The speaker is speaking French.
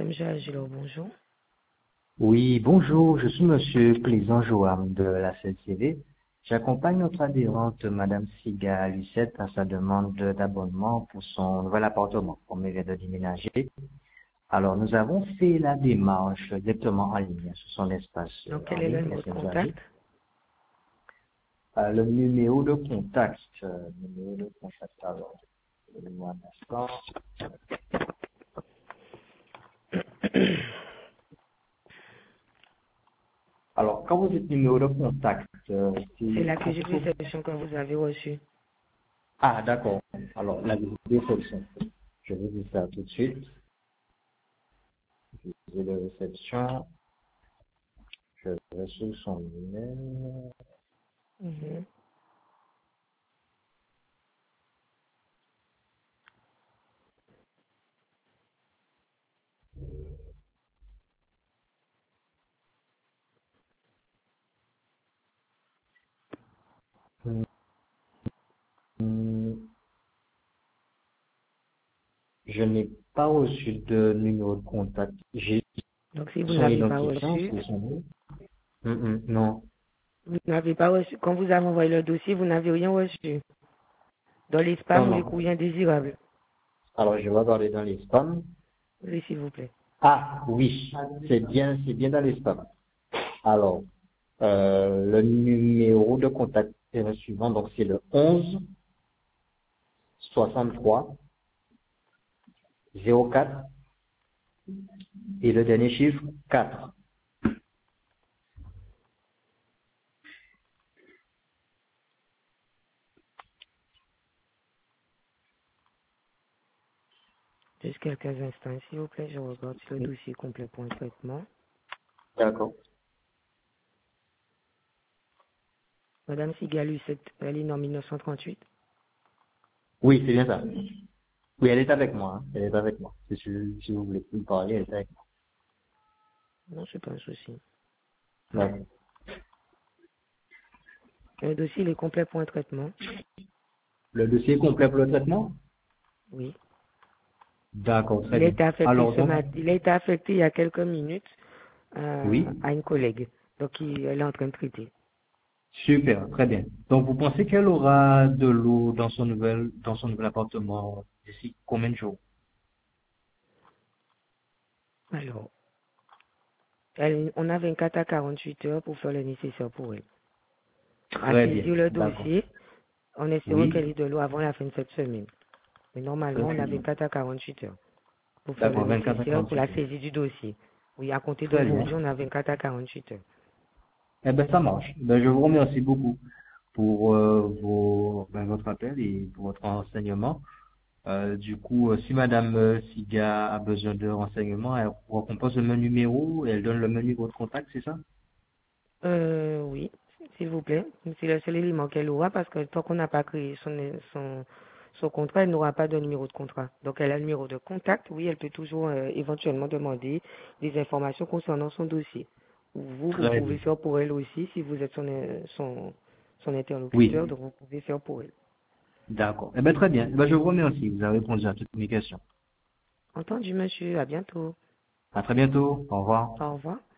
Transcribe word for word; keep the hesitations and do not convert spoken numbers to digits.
monsieur Agilo, bonjour. Oui, bonjour, je suis Monsieur Clézan Joam de la C L C V. J'accompagne notre adhérente Madame Siga Lucette à sa demande d'abonnement pour son nouvel appartement, comme elle vient de déménager. Alors, nous avons fait la démarche directement en ligne sur son espace Donc, euh, quel en est le ligne, numéro de Messenger. contact? Euh, le numéro de contact, euh, numéro de contact, alors, donnez-moi un instant. Alors, quand vous dites numéro de contact, euh, C'est c'est... l'accusé de réception que vous avez reçu. Ah, d'accord. Alors, la réception. Je vais vous dire ça tout de suite. J'ai de réception. Je vais sur son email. Mhm. Hum, Je n'ai pas reçu de numéro de contact. J'ai Donc, si vous son n'avez pas identifiant, reçu, c'est son nom. Hum, hum, non. vous n'avez pas reçu, quand vous avez envoyé le dossier, vous n'avez rien reçu. Dans les Non, spams ou les non. courriers indésirables. Alors, je vais regarder dans les spams. Oui, s'il vous plaît. Ah, oui. C'est bien, c'est bien dans les spams. Alors, euh, le numéro de contact est le suivant. Donc, c'est le onze soixante-trois zéro quatre et le dernier chiffre, quatre. Juste quelques instants, s'il vous plaît. Je regarde si le dossier est complet pour un traitement. D'accord. Madame Sigalus, elle est née en mille neuf cent trente-huit. Oui, c'est bien ça. Oui, elle est avec moi. Hein. Elle est avec moi. Si, si si vous voulez plus parler, elle est avec Non, c'est pas un souci. moi. Ouais. Le dossier, il est complet pour un traitement. Le dossier est complet pour le traitement? Oui. D'accord, très Il a bien. été affecté Alors, ce donc, matin. Il a été affecté il y a quelques minutes euh, oui, à une collègue. Donc, il, elle est en train de traiter. super, très bien. Donc, vous pensez qu'elle aura de l'eau dans son nouvel, dans son nouvel appartement d'ici combien de jours? Alors, elle, on a vingt-quatre à quarante-huit heures pour faire le nécessaire pour elle. À Très bien, saisir le d'accord. dossier, en espérant Oui, qu'elle ait de l'eau avant la fin de cette semaine. Mais normalement, on a ok. vingt-quatre à quarante-huit heures pour faire le D'accord, vingt-quatre à nécessaire pour la quarante-huit heures. saisie du dossier. Oui, à compter Très bien. d'aujourd'hui, on a vingt-quatre à quarante-huit heures. Eh bien, ça marche. Ben, je vous remercie beaucoup pour euh, vos, ben, votre appel et pour votre renseignement. Euh, du coup, euh, si Madame euh, Siga a besoin de renseignements, elle recompose le même numéro et elle donne le même numéro de contact, c'est ça? Euh, oui, s'il vous plaît. C'est le seul élément qu'elle aura parce que tant qu'on n'a pas créé son, son, son contrat, elle n'aura pas de numéro de contrat. Donc elle a le numéro de contact. Oui, elle peut toujours euh, éventuellement demander des informations concernant son dossier. Vous, vous Très pouvez bien. faire pour elle aussi si vous êtes son, euh, son, son interlocuteur, Oui, donc vous pouvez faire pour elle. d'accord. Eh bien, très bien. Eh ben, je vous remercie. Vous avez répondu à toutes mes questions. Entendu, monsieur. À bientôt. À très bientôt. Au revoir. Au revoir.